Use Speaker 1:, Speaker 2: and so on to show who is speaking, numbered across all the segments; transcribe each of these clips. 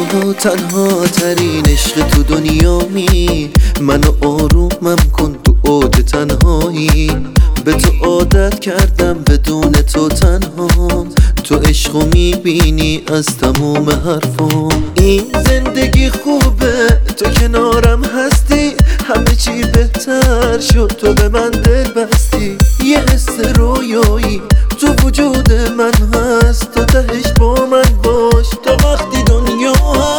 Speaker 1: تنها ترین عشق تو دنیامی، منو آرومم کن تو اوج تنهایی. به تو عادت کردم بدون تو تنهام، تو عشقو میبینی از تموم حرفام. این زندگی خوبه تو کنارم هستی، همه چی بهتر شد تو به من دل بستی. یه حس رویایی تو وجود من هست، تو تهش با من باش تا وقتی دنیا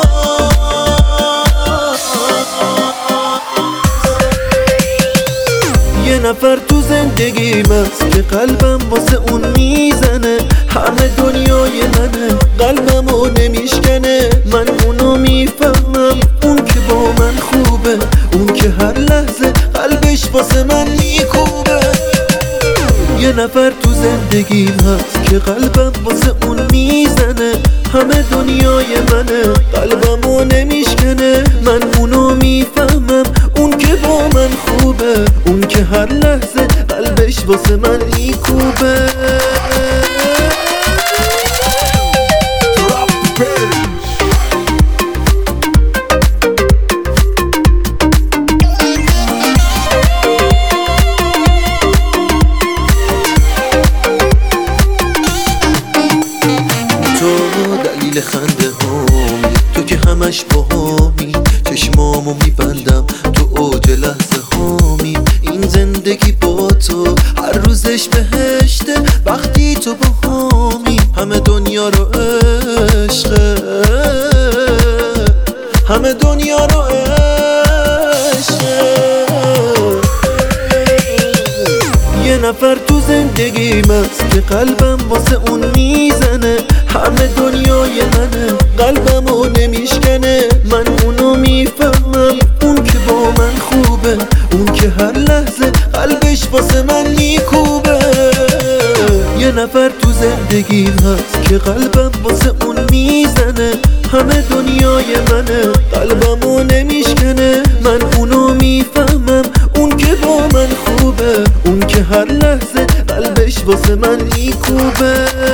Speaker 1: یه نفر تو زندگیم هست که قلبم واسه اون میزنه. همه دنیای منه، قلبمو نمیشکنه. من اونو میفهمم، اون که با من خوبه، اون که هر لحظه قلبش واسه من میکوبه. یه نفر تو زندگیم هست که قلبم واسه اون میزنه. همه دنیای منه، قلبمو نمیشکنه. من اونو میفهمم، اون که با من خوبه، اون که هر لحظه قلبش واسه من میکوبه. دلیل خنده هامی، تو که همش باهامی. چشمامو میبندم تو اوج لحظه هامی. این زندگی با تو هر روزش بهشته وقتی تو باهامی. همه دنیا رو عشقه، همه دنیا رو عشقه. یه نفر تو زندگیم هست که قلبم واسه اون میزنه. همه دنیای منه، قلبمو نمیشکنه. من اونو میفهمم، اون که با من خوبه، اون که هر لحظه قلبش واسه من میکوبه. یه نفر تو زندگیم هست که قلبم واسه اون میزنه. همه دنیای منه، قلبمو نمیشکنه. من اونو میفهمم، اون که با من خوبه، اون که هر لحظه قلبش واسه من میکوبه.